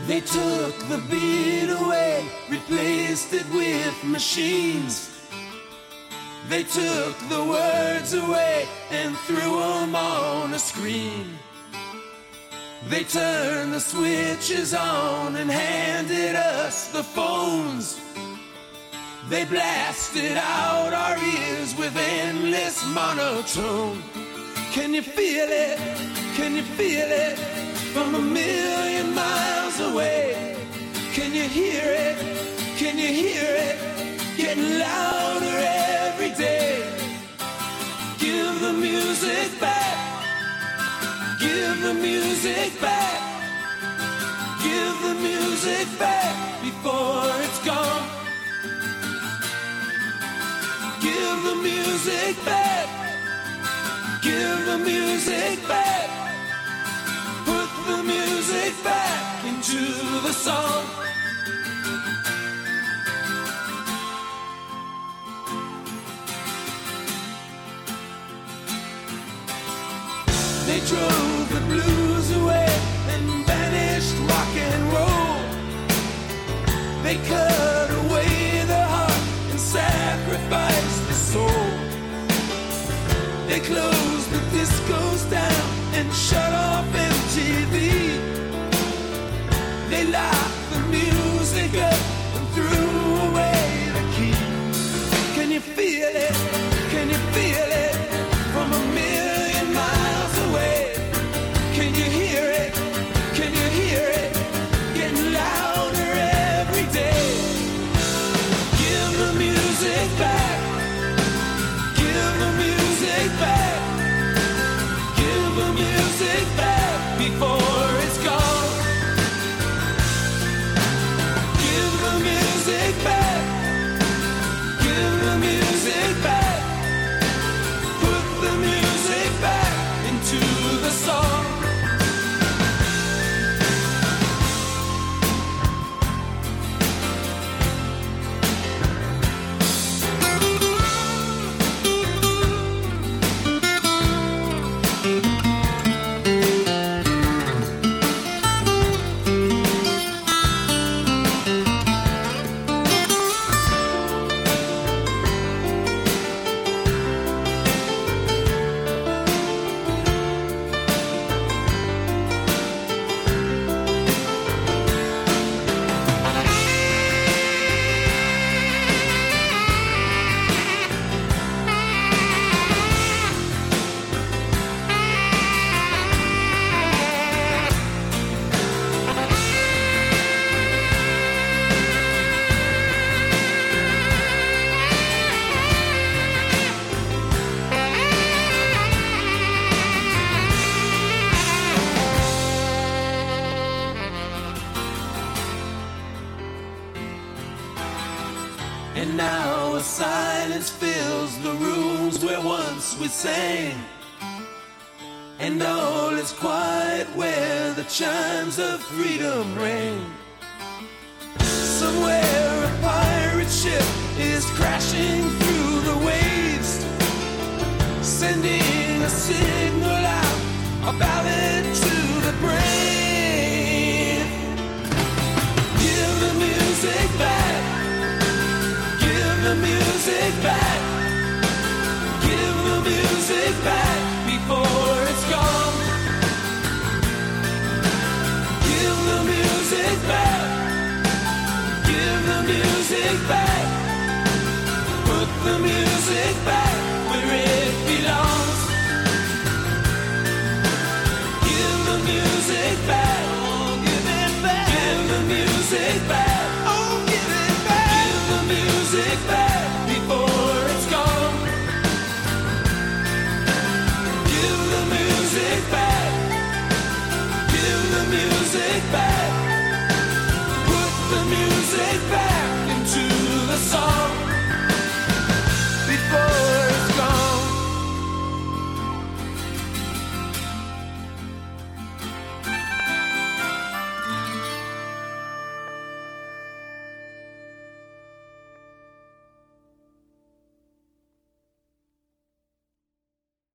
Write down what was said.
They took the beat away, replaced it with machines. They took the words away and threw them on a screen. They turned the switches on and handed us the phones. They blasted out our ears with endless monotone. Can you feel it? Can you feel it? From a million miles away. Can you hear it? Can you hear it? Getting louder every day. Give the music back. Give the music back. Give the music back before it's gone. Give the music back. Give the music back. Put the music back into the song. They drove the blues away and banished rock and roll. They cut away the heart and sacrificed the soul. They closed the discos down and shut off MTV. They locked the music up and threw away the key. Can you feel it? Can you feel it? From a million miles away. Can you hear it? Can you hear it? Getting louder every day. Give the music back. Give the music back. Give the music back before it's gone. Give the music back. Give the music back. Put the music back into the song. And now a silence fills the rooms where once we sang. And all is quiet where the chimes of freedom ring. Somewhere a pirate ship is crashing through the waves, sending a signal out, a ballad to the brain. Give the music back. Give the music back. Give the music back before it's gone. Give the music back. Give the music back. Put the music back where it belongs. Give the music back. Oh, give it back. Give the music back. Oh, give it back. Give the music back before it's gone. Give the music back. Give the music back. Put the music